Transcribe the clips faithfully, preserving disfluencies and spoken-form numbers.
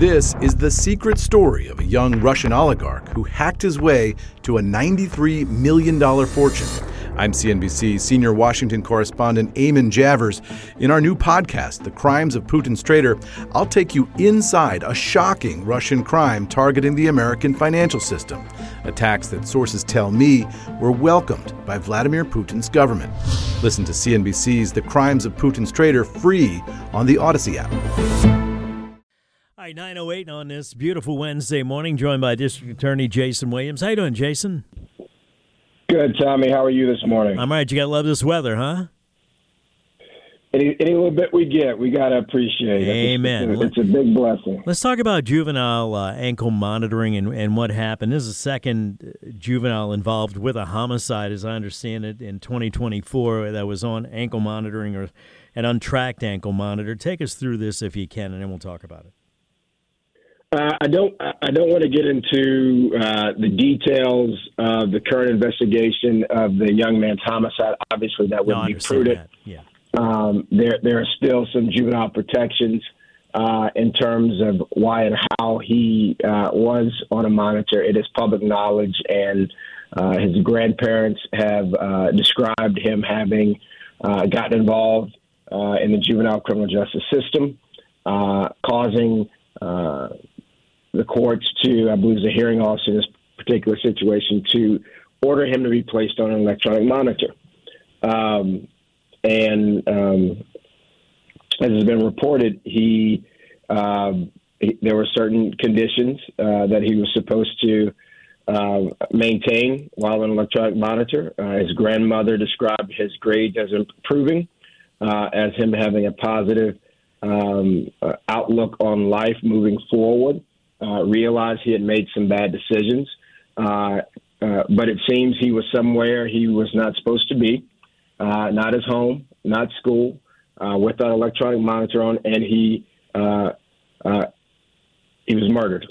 This is the secret story of a young Russian oligarch who hacked his way to a ninety-three million dollars fortune. I'm C N B C senior Washington correspondent Eamon Javers. In our new podcast, The Crimes of Putin's Traitor, I'll take you inside a shocking Russian crime targeting the American financial system. Attacks that sources tell me were welcomed by Vladimir Putin's government. Listen to C N B C's The Crimes of Putin's Traitor free on the Odyssey app. All right, nine oh eight on this beautiful Wednesday morning, joined by District Attorney Jason Williams. How you doing, Jason? Good, Tommy. How are you this morning? I'm all right. You got to love this weather, huh? Any, any little bit we get, we got to appreciate it. Amen. It's a, it's a big blessing. Let's talk about juvenile uh, ankle monitoring and, and what happened. This is the second juvenile involved with a homicide, as I understand it, in twenty twenty-four that was on ankle monitoring or an untracked ankle monitor. Take us through this if you can, and then we'll talk about it. Uh, I don't. I don't want to get into uh, the details of the current investigation of the young man's homicide. Obviously, that wouldn't no, be prudent. That. Yeah. Um, there, there are still some juvenile protections uh, in terms of why and how he uh, was on a monitor. It is public knowledge, and uh, his grandparents have uh, described him having uh, gotten involved uh, in the juvenile criminal justice system, uh, causing Uh, the courts to, I believe the hearing officer in this particular situation, to order him to be placed on an electronic monitor. Um, and um, as has been reported, he, um, he there were certain conditions uh, that he was supposed to uh, maintain while on an electronic monitor. Uh, his grandmother described his grades as improving, uh, as him having a positive um, uh, outlook on life moving forward. Uh, realized he had made some bad decisions, uh, uh, but it seems he was somewhere he was not supposed to be, uh, not his home, not school, uh, with that electronic monitor on, and he uh, uh, he was murdered.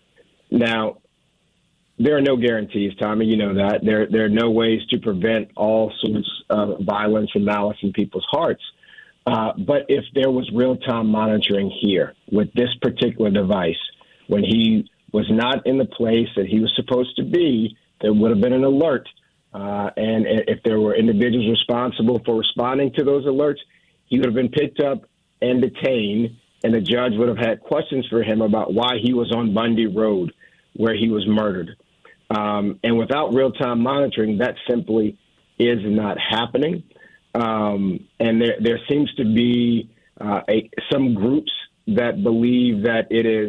Now, there are no guarantees, Tommy. You know that. There, there are no ways to prevent all sorts of violence and malice in people's hearts. Uh, but if there was real-time monitoring here with this particular device, when he was not in the place that he was supposed to be, there would have been an alert. Uh, and if there were individuals responsible for responding to those alerts, he would have been picked up and detained, and the judge would have had questions for him about why he was on Bundy Road, where he was murdered. Um, and without real-time monitoring, that simply is not happening. Um, and there, there seems to be uh, a, some groups that believe that it is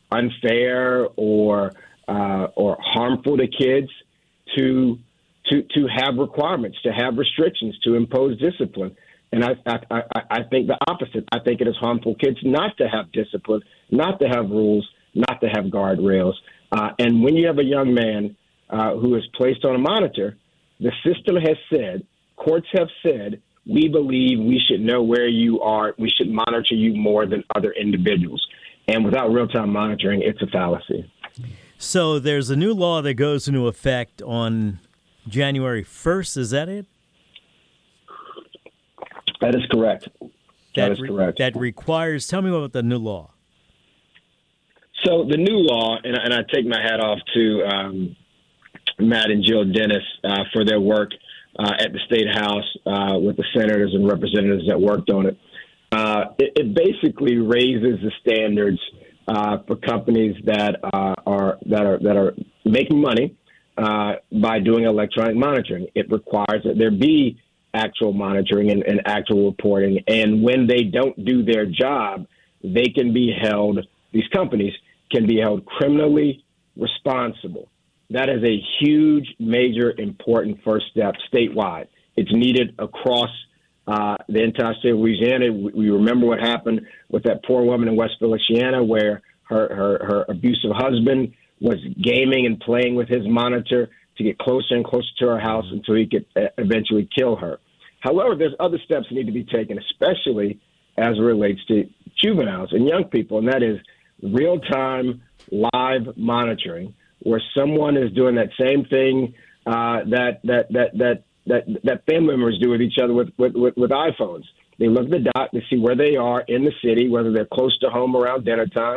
unfair or uh, or harmful to kids to to to have requirements, to have restrictions, to impose discipline. And I, I I think the opposite. I think it is harmful to kids not to have discipline, not to have rules, not to have guardrails. Uh, and when you have a young man uh, who is placed on a monitor, the system has said, courts have said, we believe we should know where you are. We should monitor you more than other individuals. And without real-time monitoring, it's a fallacy. So there's a new law that goes into effect on January first. Is that it? That is correct. That, that is re- correct. That requires – tell me about the new law. So the new law, and, and I take my hat off to um, Matt and Jill Dennis uh, for their work uh, at the State House uh, with the senators and representatives that worked on it. Uh, it, it basically raises the standards uh, for companies that uh, are that are that are making money uh, by doing electronic monitoring. It requires that there be actual monitoring and, and actual reporting. And when they don't do their job, they can be held. These companies can be held criminally responsible. That is a huge, major, important first step statewide. It's needed across Uh, the entire state of Louisiana. We remember what happened with that poor woman in West Feliciana, where her, her, her abusive husband was gaming and playing with his monitor to get closer and closer to her house until he could eventually kill her. However, there's other steps that need to be taken, especially as it relates to juveniles and young people, and that is real-time live monitoring, where someone is doing that same thing uh, that that that that that that family members do with each other with, with, with, with iPhones. They look at the dot to see where they are in the city, whether they're close to home around dinner time,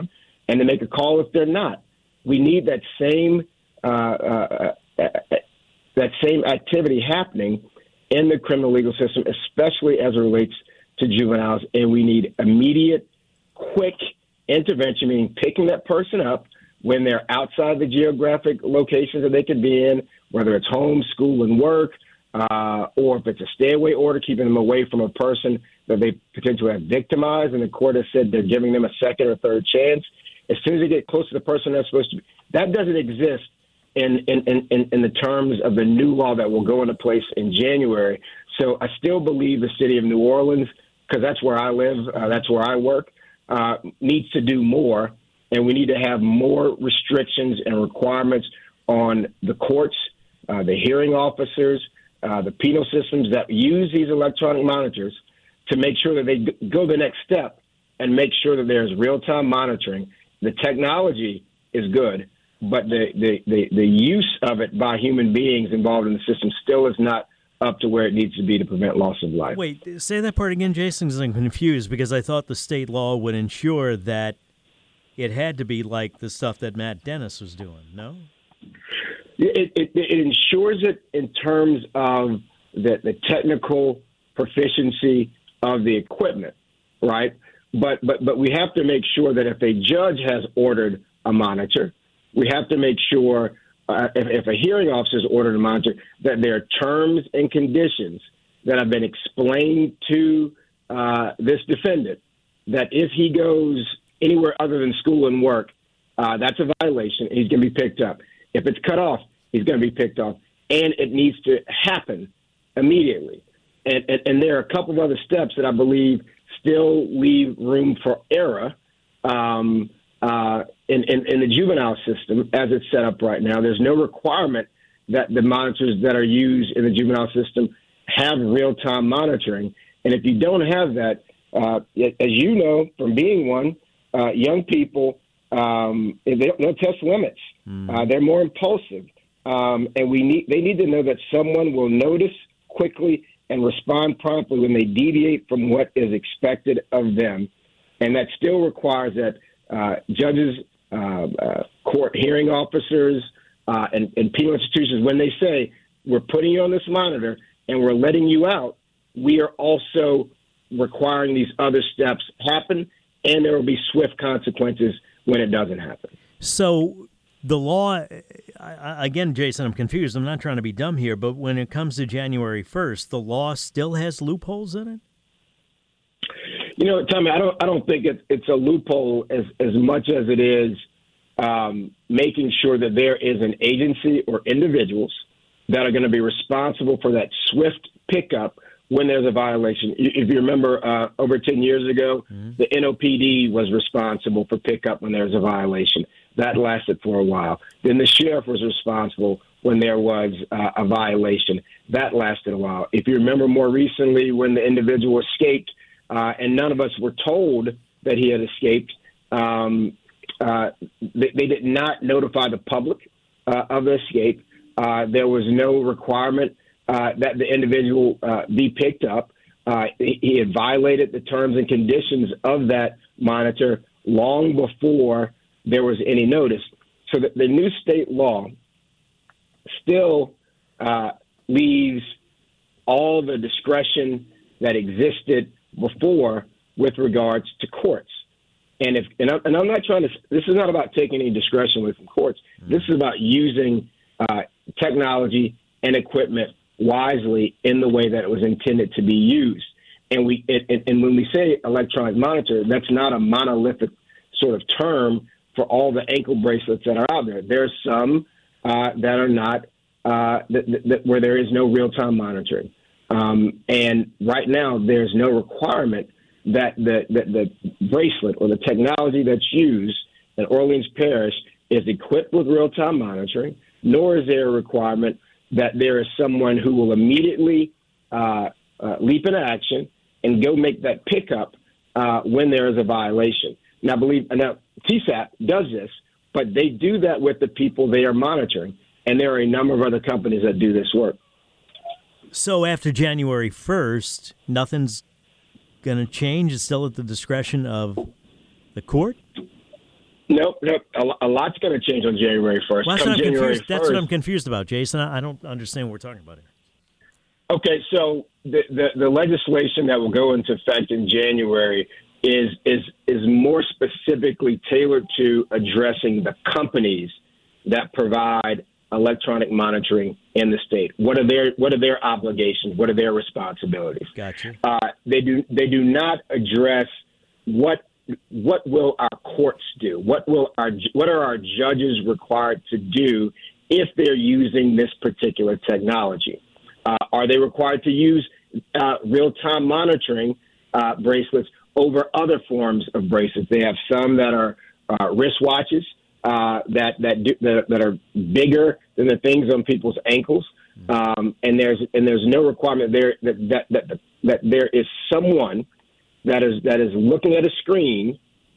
and to make a call if they're not. We need that same uh, uh, uh, that same activity happening in the criminal legal system, especially as it relates to juveniles. And we need immediate, quick intervention, meaning picking that person up when they're outside the geographic locations that they could be in, whether it's home, school, and work, uh, or if it's a stay-away order, keeping them away from a person that they potentially have victimized, and the court has said they're giving them a second or third chance. As soon as they get close to the person they're supposed to be, that doesn't exist in, in, in, in the terms of the new law that will go into place in January. So I still believe the city of New Orleans, because that's where I live, uh, that's where I work, uh, needs to do more, and we need to have more restrictions and requirements on the courts, uh, the hearing officers, uh, the penal systems that use these electronic monitors to make sure that they go the next step and make sure that there's real-time monitoring. The technology is good, but the, the, the, the use of it by human beings involved in the system still is not up to where it needs to be to prevent loss of life. Wait, say that part again, Jason, because I'm confused, because I thought the state law would ensure that it had to be like the stuff that Matt Dennis was doing, no? It, it, it ensures it in terms of the, the technical proficiency of the equipment, right? But, but, but we have to make sure that if a judge has ordered a monitor, we have to make sure uh, if, if a hearing officer has ordered a monitor, that there are terms and conditions that have been explained to uh, this defendant, that if he goes anywhere other than school and work, uh, that's a violation, and he's going to be picked up. If it's cut off, he's going to be picked off, and it needs to happen immediately. And, and, and there are a couple of other steps that I believe still leave room for error um, uh, in, in, in the juvenile system as it's set up right now. There's no requirement that the monitors that are used in the juvenile system have real-time monitoring. And if you don't have that, uh, as you know from being one, uh, young people, um, they don't know test limits. Mm. Uh, they're more impulsive. Um, and we need they need to know that someone will notice quickly and respond promptly when they deviate from what is expected of them. And that still requires that uh, judges, uh, uh, court hearing officers, uh, and, and penal institutions, when they say, we're putting you on this monitor and we're letting you out, we are also requiring these other steps happen, and there will be swift consequences when it doesn't happen. So the law, I, again, Jason, I'm confused. I'm not trying to be dumb here, but when it comes to January first, the law still has loopholes in it? You know, Tommy, I don't I don't think it's, it's a loophole as, as much as it is um, making sure that there is an agency or individuals that are going to be responsible for that swift pickup when there's a violation. If you remember, uh, over ten years ago, mm-hmm. the N O P D was responsible for pickup when there's a violation. That lasted for a while. Then the sheriff was responsible when there was uh, a violation. That lasted a while. If you remember more recently, when the individual escaped uh, and none of us were told that he had escaped, um, uh, they, they did not notify the public uh, of the escape. Uh, there was no requirement uh, that the individual uh, be picked up. Uh, he, he had violated the terms and conditions of that monitor long before there was any notice. So the, the new state law still uh, leaves all the discretion that existed before with regards to courts. And if and, I, and I'm not trying to. This is not about taking any discretion away from courts. Mm-hmm. This is about using uh, technology and equipment wisely in the way that it was intended to be used. And we it, and, and when we say electronic monitor, that's not a monolithic sort of term for all the ankle bracelets that are out there. There's some uh, that are not uh, that, that, where there is no real-time monitoring. Um, and right now, there's no requirement that the, the, the bracelet or the technology that's used in Orleans Parish is equipped with real-time monitoring, nor is there a requirement that there is someone who will immediately uh, uh, leap into action and go make that pickup uh, when there is a violation. Now, believe now T S A P does this, but they do that with the people they are monitoring, and there are a number of other companies that do this work. So after January first, nothing's going to change? It's still at the discretion of the court? Nope, nope. A, a lot's going to change on January first. Well, that's, what I'm confused. that's what I'm confused about, Jason. I don't understand what we're talking about here. Okay, so the, the, the legislation that will go into effect in January is is is more specifically tailored to addressing the companies that provide electronic monitoring in the state. What are their what are their obligations? What are their responsibilities? Gotcha. Uh, they do they do not address what what will our courts do? What will our what are our judges required to do if they're using this particular technology? Uh, are they required to use uh, real-time monitoring uh, bracelets over other forms of bracelets? They have some that are uh, wristwatches uh, that that, do, that that are bigger than the things on people's ankles, um, and there's and there's no requirement there that that, that that there is someone that is that is looking at a screen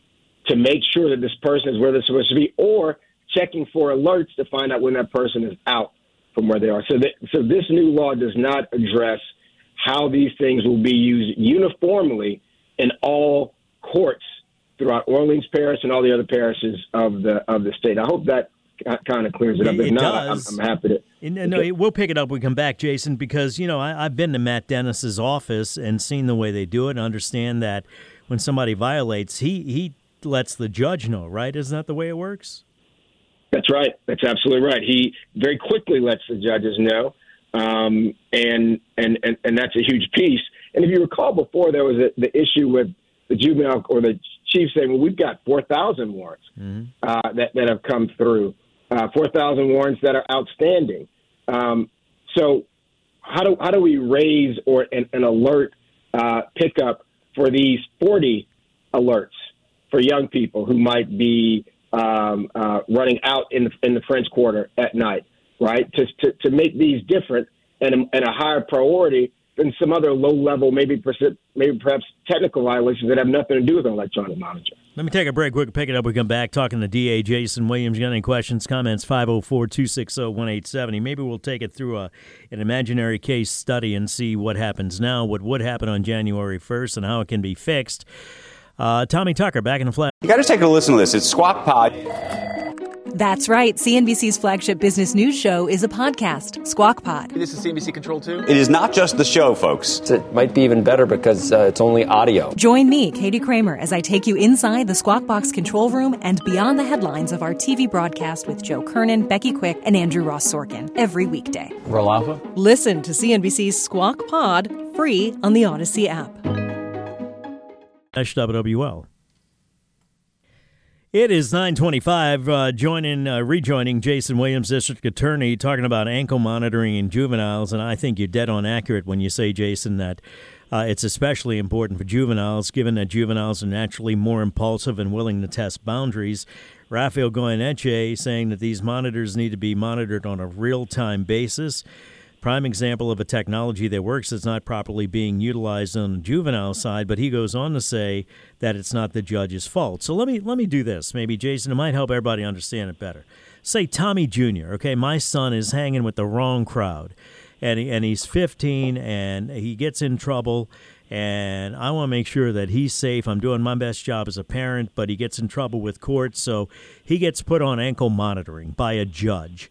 to make sure that this person is where they're supposed to be, or checking for alerts to find out when that person is out from where they are. So, that, so this new law does not address how these things will be used uniformly in all courts throughout Orleans Parish and all the other parishes of the of the state. I hope that kind of clears it up. If it not, does. I'm, I'm happy to. And, no, we'll pick it up when we come back, Jason, because, you know, I, I've been to Matt Dennis's office and seen the way they do it and understand that when somebody violates, he, he lets the judge know, right? Isn't that the way it works? That's right. That's absolutely right. He very quickly lets the judges know, um, and, and and and that's a huge piece. And if you recall before, there was a, the issue with the juvenile or the chief saying, well, we've got four thousand warrants mm-hmm. uh, that, that have come through, uh, four thousand warrants that are outstanding. Um, so how do how do we raise or an, an alert uh, pickup for these forty alerts for young people who might be Um, uh, running out in the, in the French Quarter at night, right? To to, to make these different and a, and a higher priority than some other low level, maybe persi- maybe perhaps technical violations that have nothing to do with an electronic monitor. Let me take a break. We'll pick it up. We come back talking to D A Jason Williams. You got any questions, comments? five oh four, two six oh, one eight seven oh. Maybe we'll take it through a an imaginary case study and see what happens now, what would happen on January first, and how it can be fixed. Uh, Tommy Tucker, back in the flash. You got to take a listen to this. It's Squawk Pod. That's right. C N B C's flagship business news show is a podcast, Squawk Pod. This is C N B C Control two? It is not just the show, folks. It might be even better because uh, it's only audio. Join me, Katie Kramer, as I take you inside the Squawk Box control room and beyond the headlines of our T V broadcast with Joe Kernan, Becky Quick, and Andrew Ross Sorkin every weekday. Roll Alpha? Listen to C N B C's Squawk Pod free on the Odyssey app. W W L. It is nine twenty-five, uh, joining, uh, rejoining Jason Williams, District Attorney, talking about ankle monitoring in juveniles, and I think you're dead on accurate when you say, Jason, that uh, it's especially important for juveniles, given that juveniles are naturally more impulsive and willing to test boundaries. Rafael Goyeneche saying that these monitors need to be monitored on a real-time basis. Prime example of a technology that works that's not properly being utilized on the juvenile side, but he goes on to say that it's not the judge's fault. So let me let me do this. Maybe, Jason, it might help everybody understand it better. Say Tommy Junior, okay, my son is hanging with the wrong crowd, and he, and he's fifteen, and he gets in trouble, and I want to make sure that he's safe. I'm doing my best job as a parent, but he gets in trouble with court, so he gets put on ankle monitoring by a judge.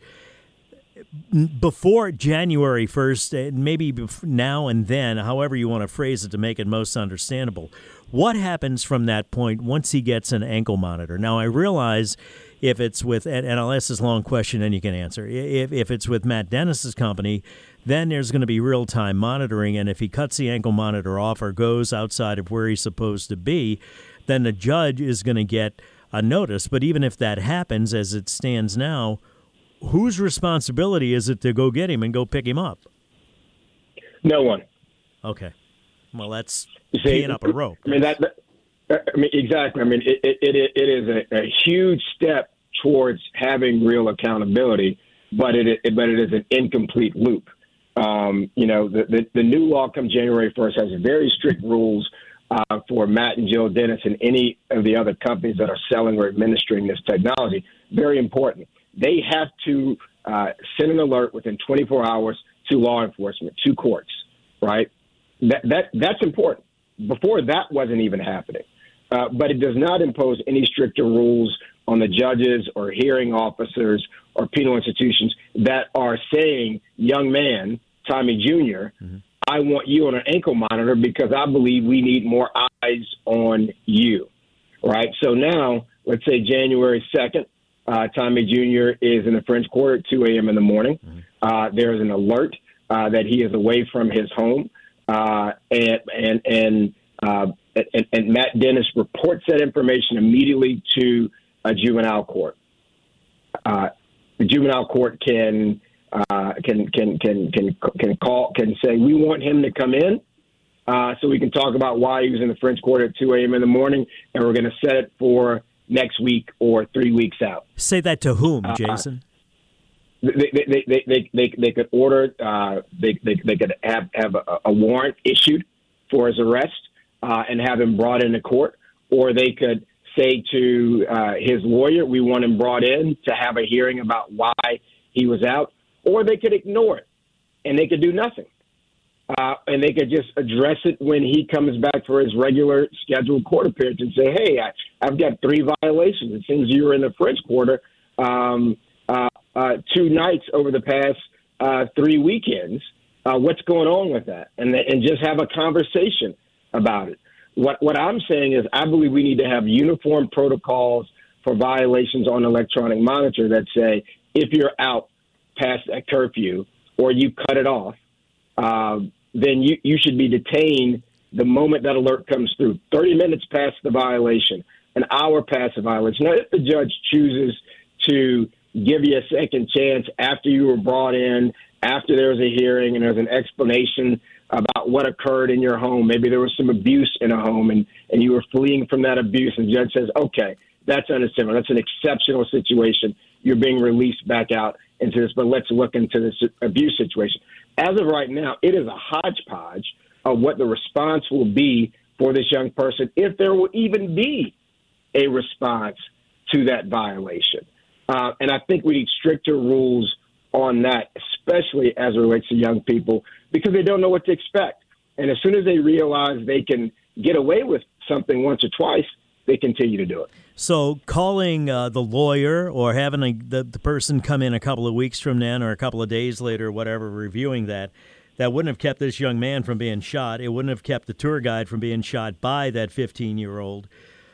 Before January first, maybe now and then, however you want to phrase it to make it most understandable, what happens from that point once he gets an ankle monitor? Now, I realize if it's with, and I'll ask this long question and you can answer, if, if it's with Matt Dennis's company, then there's going to be real-time monitoring, and if he cuts the ankle monitor off or goes outside of where he's supposed to be, then the judge is going to get a notice. But even if that happens, as it stands now, whose responsibility is it to go get him and go pick him up? No one. Okay. Well, that's See, peeing up a rope. I mean, that, that, I mean, exactly. I mean, it, it, it, it is a, a huge step towards having real accountability, but it, it but it is an incomplete loop. Um, you know, the, the, the new law come January first has very strict rules uh, for Matt and Jill Dennis and any of the other companies that are selling or administering this technology. Very important. They have to uh, send an alert within twenty-four hours to law enforcement, to courts, right? That that that's important. Before, that wasn't even happening. Uh, but it does not impose any stricter rules on the judges or hearing officers or penal institutions that are saying, young man, Tommy Junior, mm-hmm. I want you on an ankle monitor because I believe we need more eyes on you, right? So now, let's say January second, uh, Tommy Junior is in the French Quarter at two a.m. in the morning. Mm-hmm. Uh, there's an alert uh, that he is away from his home, uh, and and and, uh, and and Matt Dennis reports that information immediately to a juvenile court. Uh, the juvenile court can. Uh, can can can can can call can say we want him to come in, uh, so we can talk about why he was in the French Quarter at two a.m. in the morning, and we're going to set it for next week or three weeks out. Say that to whom, Jason? Uh, they, they, they, they, they, they could order. Uh, they, they they could have have a, a warrant issued for his arrest uh, and have him brought into court, or they could say to uh, his lawyer, "We want him brought in to have a hearing about why he was out." Or they could ignore it, and they could do nothing. Uh, and they could just address it when he comes back for his regular scheduled court appearance and say, hey, I, I've got three violations. It seems you were in the French Quarter um, uh, uh, two nights over the past uh, three weekends. Uh, what's going on with that? And, and just have a conversation about it. What, what I'm saying is I believe we need to have uniform protocols for violations on electronic monitor that say if you're out past that curfew or you cut it off, uh, then you, you should be detained the moment that alert comes through. thirty minutes past the violation, an hour past the violation. Now, if the judge chooses to give you a second chance after you were brought in, after there was a hearing and there's an explanation about what occurred in your home, maybe there was some abuse in a home and, and you were fleeing from that abuse, and the judge says, okay, that's understandable. That's an exceptional situation. You're being released back out into this, but let's look into this abuse situation. As of right now, it is a hodgepodge of what the response will be for this young person, if there will even be a response to that violation. Uh, and I think we need stricter rules on that, especially as it relates to young people, because they don't know what to expect. And as soon as they realize they can get away with something once or twice, they continue to do it. So calling uh, the lawyer or having a, the, the person come in a couple of weeks from then or a couple of days later or whatever, reviewing that, that wouldn't have kept this young man from being shot. It wouldn't have kept the tour guide from being shot by that fifteen-year-old.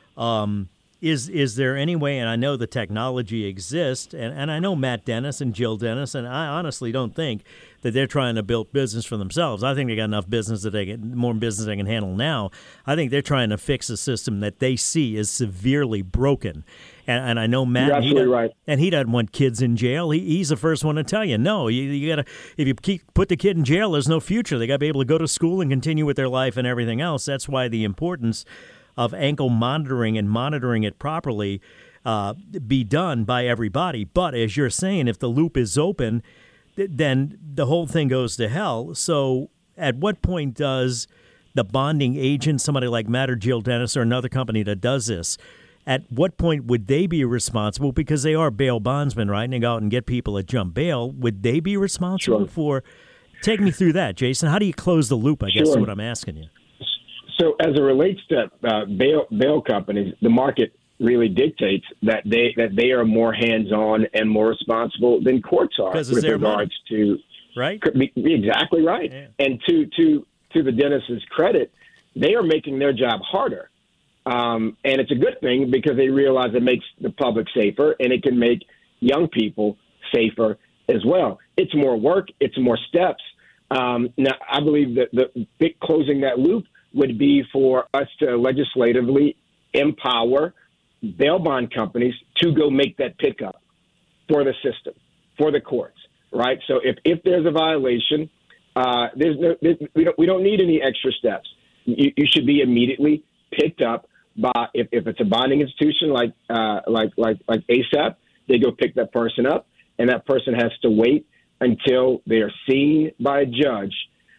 Um, is is there any way, and I know the technology exists, and, and I know Matt Dennis and Jill Dennis, and I honestly don't think that they're trying to build business for themselves. I think they got enough business that they get more business they can handle now. I think they're trying to fix a system that they see is severely broken. And, and I know Matt, You're absolutely he right. And he doesn't want kids in jail. He, he's the first one to tell you, no, you, you got to. If you keep, put the kid in jail, there's no future. They got to be able to go to school and continue with their life and everything else. That's why the importance of ankle monitoring and monitoring it properly uh, be done by everybody. But as you're saying, if the loop is open, th- then the whole thing goes to hell. So at what point does the bonding agent, somebody like Matt or Jill Dennis or another company that does this, at what point would they be responsible? Because they are bail bondsmen, right? And they go out and get people that jump bail. Would they be responsible Sure. for? Take me through that, Jason. How do you close the loop, I guess, Sure. is what I'm asking you. So as it relates to uh, bail bail companies, the market really dictates that they that they are more hands-on and more responsible than courts are Because with it's their regards money. to Right? Be, be exactly right. Yeah. And to to to the Dennis's credit, they are making their job harder, um, and it's a good thing because they realize it makes the public safer and it can make young people safer as well. It's more work. It's more steps. Um, now, I believe that the big closing that loop would be for us to legislatively empower bail bond companies to go make that pickup for the system, for the courts, right? So if, if there's a violation, uh, there's no, there's, we don't we don't need any extra steps. You, you should be immediately picked up by if, if it's a bonding institution like uh, like like like A S A P, they go pick that person up, and that person has to wait until they are seen by a judge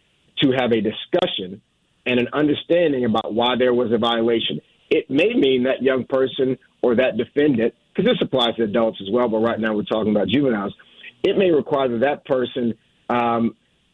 to have a discussion and an understanding about why there was a violation. It may mean that young person or that defendant, because this applies to adults as well, but right now we're talking about juveniles, it may require that that person um,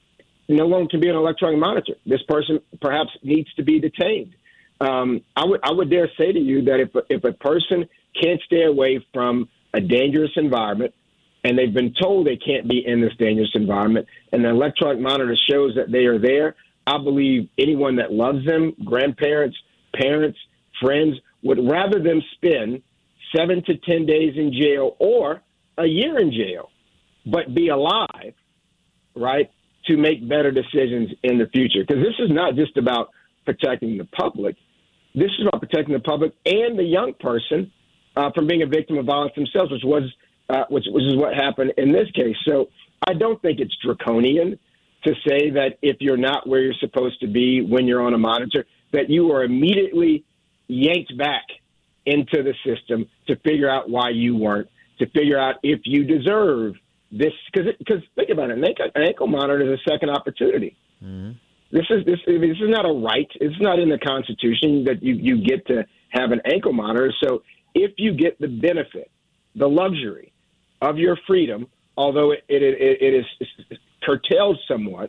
no longer can be an electronic monitor. This person perhaps needs to be detained. Um, I would I would dare say to you that if if a person can't stay away from a dangerous environment, and they've been told they can't be in this dangerous environment, and the electronic monitor shows that they are there, I believe anyone that loves them, grandparents, parents, friends, would rather them spend seven to ten days in jail or a year in jail, but be alive, right, to make better decisions in the future. Because this is not just about protecting the public. This is about protecting the public and the young person uh, from being a victim of violence themselves, which was uh, which, which is what happened in this case. So I don't think it's draconian to say that if you're not where you're supposed to be when you're on a monitor, that you are immediately yanked back into the system to figure out why you weren't, to figure out if you deserve this. Because because think about it, an ankle, an ankle monitor is a second opportunity. Mm-hmm. This is this this is not a right. It's not in the Constitution that you, you get to have an ankle monitor. So if you get the benefit, the luxury of your freedom, although it, it, it, it is curtailed somewhat,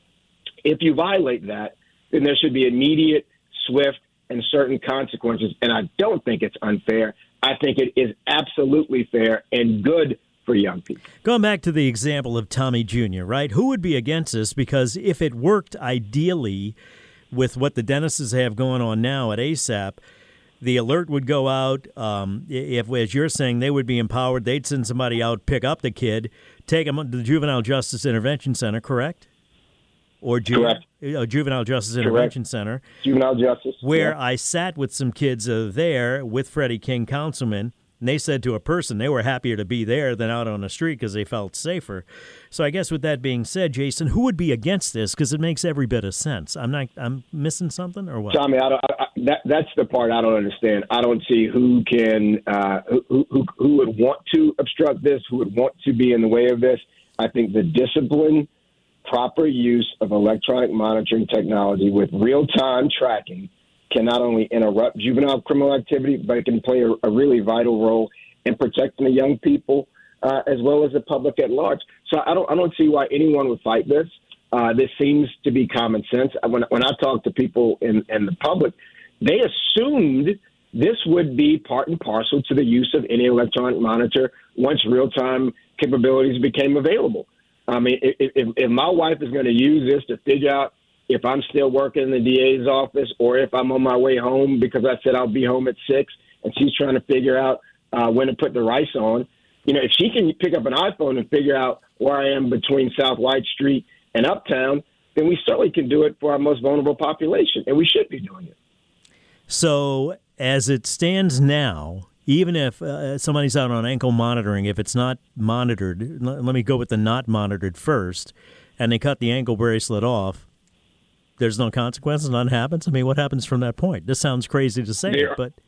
if you violate that, then there should be immediate, swift, and certain consequences. And I don't think it's unfair. I think it is absolutely fair and good for young people. Going back to the example of Tommy Junior, right? Who would be against this? Because if it worked ideally with what the dentists have going on now at ASAP, the alert would go out. Um, if, as you're saying, they would be empowered. They'd send somebody out, pick up the kid, take him to the Juvenile Justice Intervention Center, correct? Or ju- Correct. Uh, Juvenile Justice Correct. Intervention Center. Juvenile Justice. Where yeah. I sat with some kids uh, there with Freddie King, councilman, and they said to a person they were happier to be there than out on the street because they felt safer. So I guess with that being said, Jason, who would be against this? Because it makes every bit of sense. I'm not. I'm missing something or what? Tommy, I don't, I, I, that that's the part I don't understand. I don't see who can uh, who, who who would want to obstruct this, who would want to be in the way of this. I think the discipline, proper use of electronic monitoring technology with real-time tracking can not only interrupt juvenile criminal activity, but it can play a, a really vital role in protecting the young people uh, as well as the public at large. So I don't I don't see why anyone would fight this. Uh, this seems to be common sense. When, when I talk to people in, in the public, they assumed this would be part and parcel to the use of any electronic monitor once real-time capabilities became available. I mean, if, if, if my wife is going to use this to figure out if I'm still working in the D A's office or if I'm on my way home because I said I'll be home at six and she's trying to figure out uh, when to put the rice on, you know, if she can pick up an iPhone and figure out where I am between South White Street and Uptown, then we certainly can do it for our most vulnerable population, and we should be doing it. So as it stands now, even if uh, somebody's out on ankle monitoring, if it's not monitored, let, let me go with the not monitored first, and they cut the ankle bracelet off, there's no consequences, none happens? I mean, what happens from that point? This sounds crazy to say, there, but...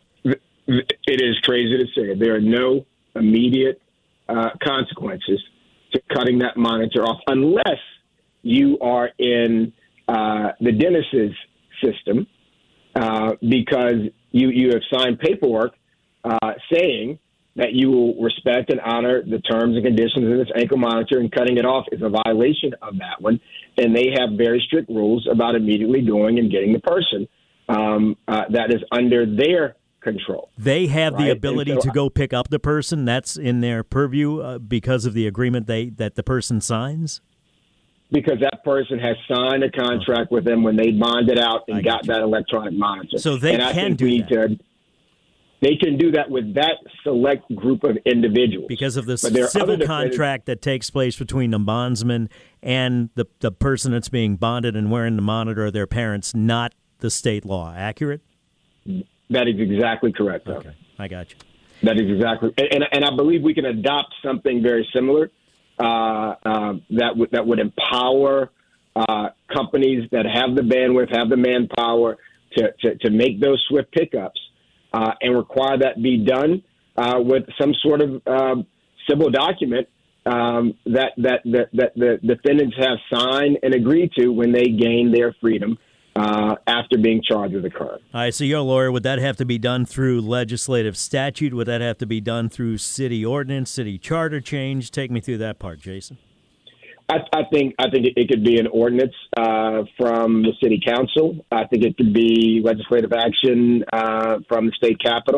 It is crazy to say. There are no immediate uh, consequences to cutting that monitor off unless you are in uh, the dentist's system uh, because you, you have signed paperwork uh, saying that you will respect and honor the terms and conditions of this ankle monitor, and cutting it off is a violation of that one. And they have very strict rules about immediately going and getting the person um, uh, that is under their control. They have right? the ability so, to go pick up the person. That's in their purview uh, because of the agreement they that the person signs? Because that person has signed a contract with them when they bonded out and got you. that electronic monitor. So they and I can think do we that. Could, They can do that with that select group of individuals. Because of the civil civil contract that takes place between the bondsman and the, the person that's being bonded and wearing the monitor of their parents, not the state law. Accurate? That is exactly correct. Okay, I got you. That is exactly, and and I believe we can adopt something very similar uh, uh, that would that would empower uh, companies that have the bandwidth, have the manpower to to, to make those swift pickups. Uh, and require that be done uh, with some sort of um, civil document um, that, that, that, that the defendants have signed and agreed to when they gain their freedom uh, after being charged with a crime. All right, so you're a lawyer. Would that have to be done through legislative statute? Would that have to be done through city ordinance, city charter change? Take me through that part, Jason. I, I think I think it could be an ordinance uh, from the city council. I think it could be legislative action uh, from the state capitol.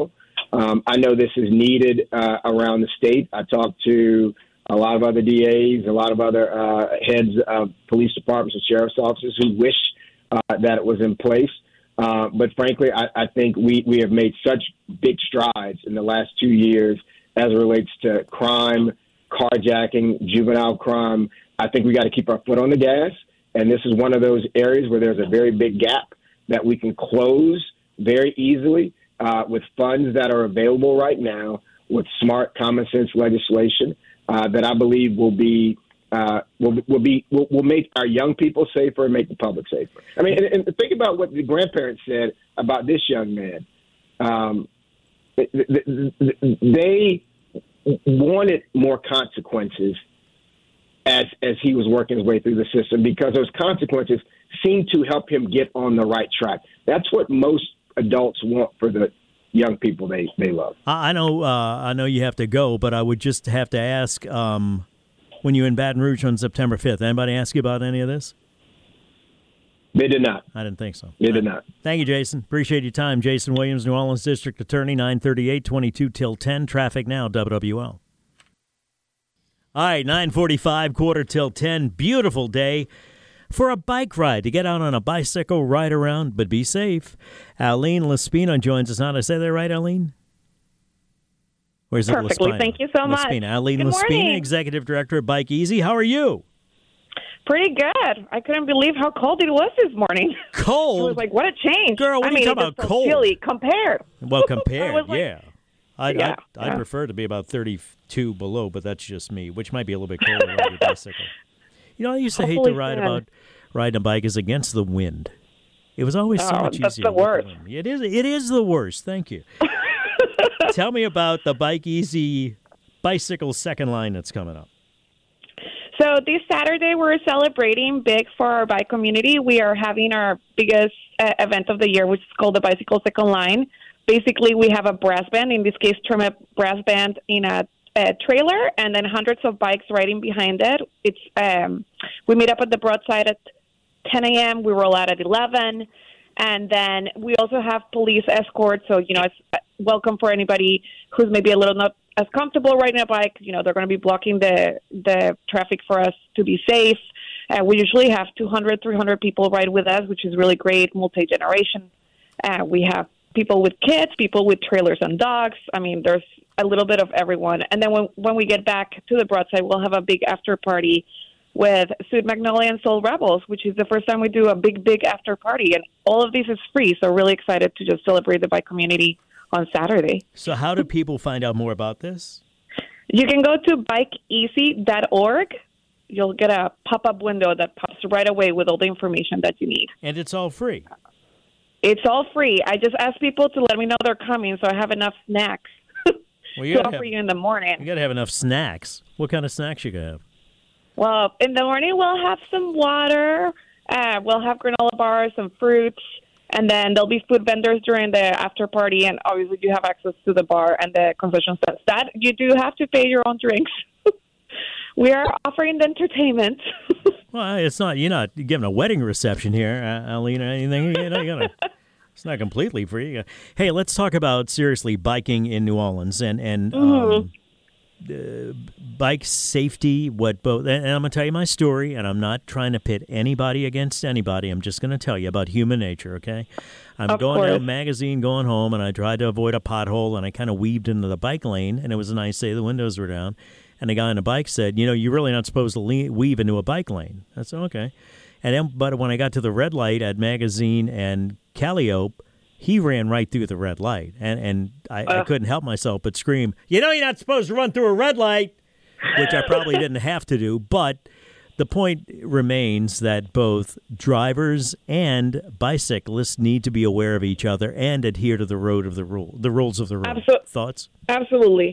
Um, I know this is needed uh, around the state. I talked to a lot of other D As, a lot of other uh, heads of police departments and sheriff's offices who wish uh, that it was in place. Uh, but frankly, I, I think we, we have made such big strides in the last two years as it relates to crime, carjacking, juvenile crime. I think we got to keep our foot on the gas. And this is one of those areas where there's a very big gap that we can close very easily uh, with funds that are available right now, with smart, common sense legislation uh, that I believe will be uh, will, will be will, will make our young people safer and make the public safer. I mean, and, and think about what the grandparents said about this young man. Um, they wanted more consequences as as he was working his way through the system, because those consequences seemed to help him get on the right track. That's what most adults want for the young people they, they love. I know uh, I know you have to go, but I would just have to ask, um, when you were in Baton Rouge on September fifth, anybody ask you about any of this? They did not. I didn't think so. They did not. Thank you, Jason. Appreciate your time. Jason Williams, New Orleans District Attorney, nine thirty-eight, twenty-two till ten. Traffic now, W W L. All right, nine forty-five, quarter till ten. Beautiful day for a bike ride, to get out on a bicycle, ride around, but be safe. Aline Lespino joins us now. Did I say that right, Aline? Where's it? Perfectly. Thank you so much. Lespino. Aline Good Lespino, morning. Executive Director of Bike Easy. How are you? Pretty good. I couldn't believe how cold it was this morning. Cold? I was like, what a change. Girl, what I are you mean, talking it was about so cold? chilly compared. Well, compared, I was like, yeah. I'd, yeah, I'd, I'd yeah. prefer to be about thirty-two below, but that's just me, which might be a little bit colder on your bicycle. You know, I used to hate to Hopefully ride soon. about riding a bike is against the wind. It was always so Oh, much that's easier. the with worst. wind. It is. It is the worst. Thank you. Tell me about the Bike Easy bicycle second line that's coming up. So this Saturday, we're celebrating big for our bike community. We are having our biggest uh, event of the year, which is called the Bicycle Second Line. Basically, we have a brass band, in this case, Triumph brass band in a, a trailer, and then hundreds of bikes riding behind it. It's um, we meet up at the Broadside at ten a.m. We roll out at eleven, and then we also have police escort. So, you know, it's welcome for anybody who's maybe a little not as comfortable riding a bike. You know, they're going to be blocking the the traffic for us to be safe. Uh, we usually have two hundred, three hundred people ride with us, which is really great, multi-generation. Uh, we have people with kids, people with trailers and dogs. I mean, there's a little bit of everyone. And then when when we get back to the Broadside, we'll have a big after party with Sweet Magnolia and Soul Rebels, which is the first time we do a big, big after party. And all of this is free, so really excited to just celebrate the bike community on Saturday. So how do people find out more about this? You can go to bike easy dot org. You'll get a pop-up window that pops right away with all the information that you need. And it's all free. It's all free. I just ask people to let me know they're coming so I have enough snacks Well, you to gotta offer have, you in the morning. you got to have enough snacks. What kind of snacks you gonna have? Well, in the morning we'll have some water. Uh, we'll have granola bars, some fruits, and then there'll be food vendors during the after party. And obviously, you have access to the bar and the concession stands. That you do have to pay your own drinks. We are offering the entertainment. Well, it's not. You're not giving a wedding reception here, uh, Alina. Anything? You know, you gotta, it's not completely free. Hey, let's talk about seriously biking in New Orleans and and Mm-hmm. um, uh, bike safety. What both? And I'm gonna tell you my story, and I'm not trying to pit anybody against anybody. I'm just gonna tell you about human nature. Okay, I'm Of going course. down Magazine, going home, and I tried to avoid a pothole, and I kind of weaved into the bike lane, and it was a nice day. The windows were down. And the guy on the bike said, you know, you're really not supposed to le- weave into a bike lane. I said, okay. And then, but when I got to the red light at Magazine and Calliope, he ran right through the red light. And, and I, I couldn't help myself but scream, you know, you're not supposed to run through a red light, which I probably didn't have to do. But the point remains that both drivers and bicyclists need to be aware of each other and adhere to the road of the rule, the rules of the road. Absol- Thoughts? Absolutely.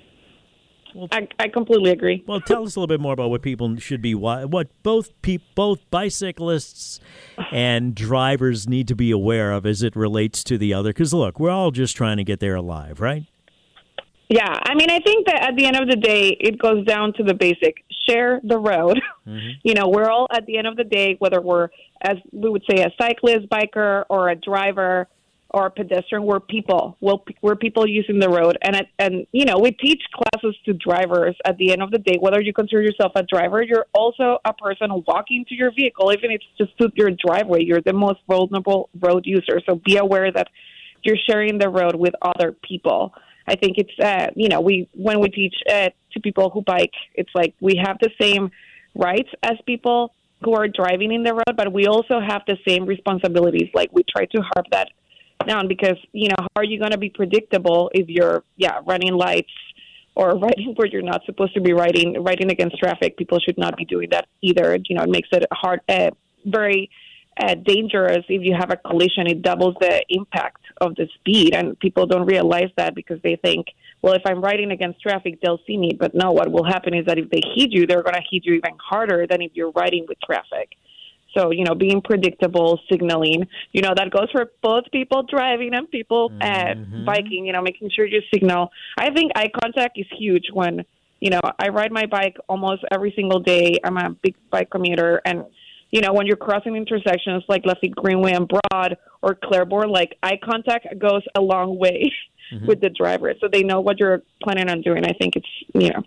Well, I, I completely agree. Well, tell us a little bit more about what people should be, what both pe- both bicyclists and drivers need to be aware of as it relates to the other. Because, look, we're all just trying to get there alive, right? Yeah, I mean, I think that at the end of the day, it goes down to the basic. Share the road. Mm-hmm. You know, we're all, at the end of the day, whether we're, as we would say, a cyclist, biker, or a driver, or pedestrian. We're people. We're, we're people using the road. And, and, you know, we teach classes to drivers at the end of the day. Whether you consider yourself a driver, you're also a person walking to your vehicle. Even if it's just to your driveway, you're the most vulnerable road user. So be aware that you're sharing the road with other people. I think it's, uh, you know, we when we teach uh, to people who bike, it's like we have the same rights as people who are driving in the road, but we also have the same responsibilities. Like we try to harp that down because, you know, how are you going to be predictable if you're, yeah, running lights or riding where you're not supposed to be riding, riding against traffic? People should not be doing that either. You know, it makes it hard, uh, very uh, dangerous if you have a collision. It doubles the impact of the speed, and people don't realize that because they think, well, if I'm riding against traffic, they'll see me. But no, what will happen is that if they hit you, they're going to hit you even harder than if you're riding with traffic. So, you know, being predictable, signaling, you know, that goes for both people driving and people mm-hmm. uh, biking, you know, making sure you signal. I think eye contact is huge when, you know, I ride my bike almost every single day. I'm a big bike commuter. And, you know, when you're crossing intersections like Lafayette Greenway and Broad or Claiborne, like eye contact goes a long way. Mm-hmm. with the driver, so they know what you're planning on doing. I think it's, you know,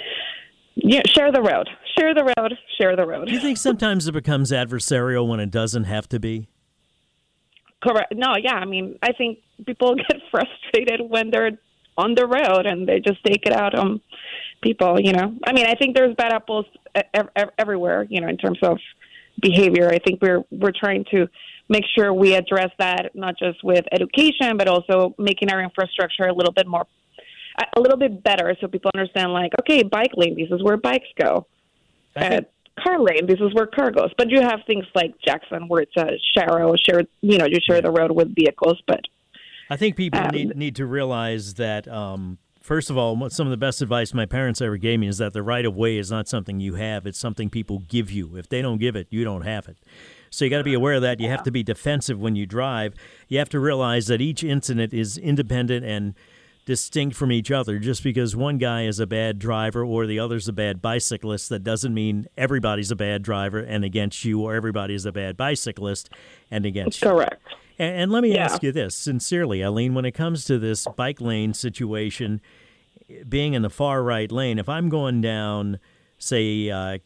yeah, share the road, share the road, share the road. Do you think sometimes it becomes adversarial when it doesn't have to be? Correct. No, yeah. I mean, I think people get frustrated when they're on the road and they just take it out on people, you know. I mean, I think there's bad apples everywhere, you know, in terms of behavior. I think we're we're trying to make sure we address that, not just with education, but also making our infrastructure a little bit more, a little bit better so people understand, like, okay, bike lane, this is where bikes go. Uh, car lane, this is where car goes. But you have things like Jackson where it's a share, share you know, you share the road with vehicles. But I think people um, need, need to realize that, um, first of all, some of the best advice my parents ever gave me is that the right-of-way is not something you have. It's something people give you. If they don't give it, you don't have it. So you got to be aware of that. You have to be defensive when you drive. You have to realize that each incident is independent and distinct from each other. Just because one guy is a bad driver or the other's a bad bicyclist, that doesn't mean everybody's a bad driver and against you, or everybody's a bad bicyclist and against you. Correct. And, and let me yeah. ask you this, sincerely, Eileen, when it comes to this bike lane situation, being in the far right lane, if I'm going down, say, uh,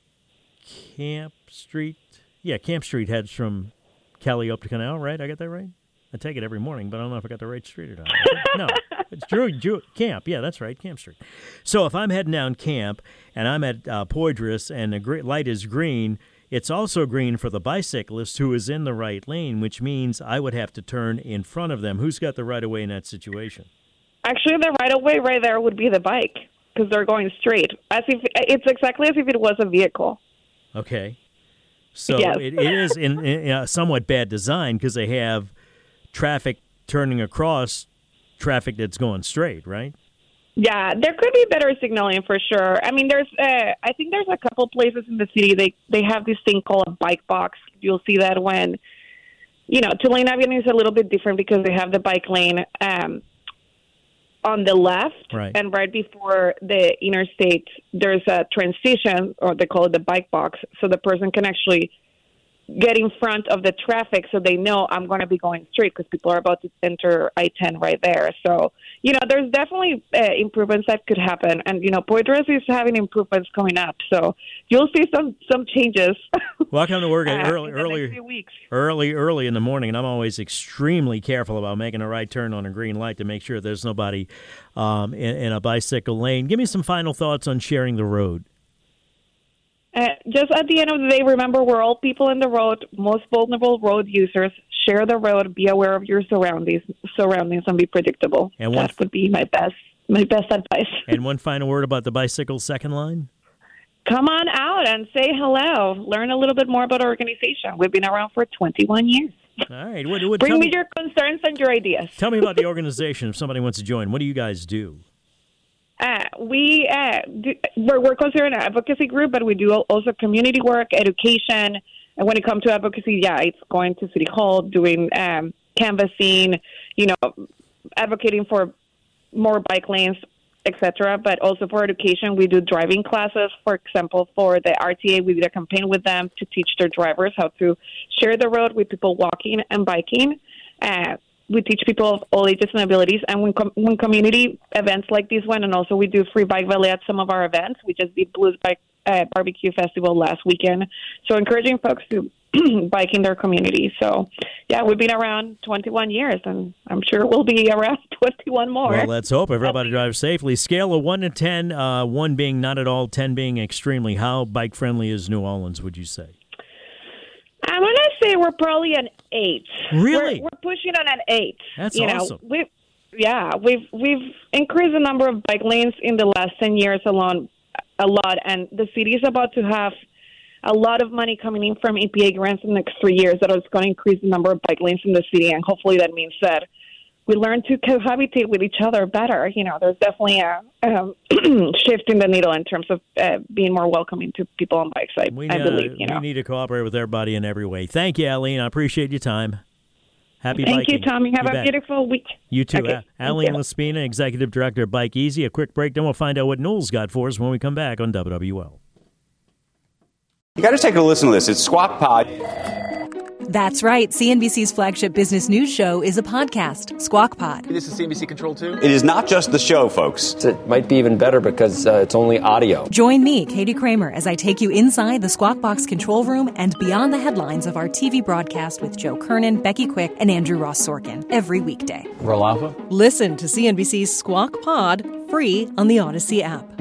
Camp Street, Yeah, Camp Street heads from Calliope to Canal, right? I got that right? I take it every morning, but I don't know if I got the right street or not. No, it's Drew, Drew, Camp. Yeah, that's right, Camp Street. So if I'm heading down Camp and I'm at uh, Poydras and the gr- light is green, it's also green for the bicyclist who is in the right lane, which means I would have to turn in front of them. Who's got the right of way in that situation? Actually, the right of way right there would be the bike because they're going straight. As if it's exactly as if it was a vehicle. Okay. So yes. it, it is in, in a somewhat bad design because they have traffic turning across traffic that's going straight, right? Yeah, there could be better signaling for sure. I mean, there's, uh, I think there's a couple places in the city, they, they have this thing called a bike box. You'll see that when, you know, Tulane Avenue is a little bit different because they have the bike lane um, on the left, right. And right before the interstate, there's a transition, or they call it the bike box, so the person can actually get in front of the traffic so they know I'm going to be going straight because people are about to enter I ten right there. So, you know, there's definitely uh, improvements that could happen. And, you know, Poydras is having improvements coming up. So you'll see some, some changes. Well, I come to work uh, early, early, early, early in the morning, and I'm always extremely careful about making a right turn on a green light to make sure there's nobody um, in, in a bicycle lane. Give me some final thoughts on sharing the road. Uh, just at the end of the day, remember, we're all people in the road, most vulnerable road users. Share the road, be aware of your surroundings, surroundings, and be predictable. And one, that would be my best, my best advice. And one final word about the bicycle second line. Come on out and say hello. Learn a little bit more about our organization. We've been around for twenty-one years. All right. What, what, Bring me, me your concerns and your ideas. Tell me about the organization if somebody wants to join. What do you guys do? Uh, we uh, do, we're, we're considered an advocacy group, but we do also community work, education. And when it comes to advocacy, yeah, it's going to City Hall, doing um, canvassing, you know, advocating for more bike lanes, et cetera. But also for education, we do driving classes. For example, for the R T A, we did a campaign with them to teach their drivers how to share the road with people walking and biking. Uh, we teach people of all ages and abilities. And when, com- when community events like this one, and also we do free bike valet at some of our events, we just did Blues Bike uh, Barbecue Festival last weekend. So encouraging folks to bike in their community. So, yeah, we've been around twenty-one years, and I'm sure we'll be around twenty-one more. Well, let's hope everybody drives safely. Scale of one to ten, uh, one being not at all, ten being extremely. How bike-friendly is New Orleans, would you say? I'm going to say we're probably an eight. Really? We're, we're pushing on an eight. That's you awesome. Know, we've, yeah, we've, we've increased the number of bike lanes in the last ten years alone a lot, and the city is about to have a lot of money coming in from E P A grants in the next three years that is going to increase the number of bike lanes in the city, and hopefully that means that we learn to cohabitate with each other better. You know, there's definitely a um, shift in the needle in terms of uh, being more welcoming to people on bikes, I, we, I uh, believe. You know, we need to cooperate with everybody in every way. Thank you, Aline. I appreciate your time. Happy Thank biking. you, Tommy. Have You a bet. beautiful week. You too. Okay, Uh, Aline you. Laspina, Executive Director of Bike Easy. A quick break, then we'll find out what Noel's got for us when we come back on W W L. You got to take a listen to this. It's Squawk Pod. That's right. C N B C's flagship business news show is a podcast, Squawk Pod. This is C N B C Control two. It is not just the show, folks. It might be even better because uh, it's only audio. Join me, Katie Kramer, as I take you inside the Squawk Box control room and beyond the headlines of our T V broadcast with Joe Kernan, Becky Quick, and Andrew Ross Sorkin every weekday. Roll Alpha. Listen to C N B C's Squawk Pod free on the Odyssey app.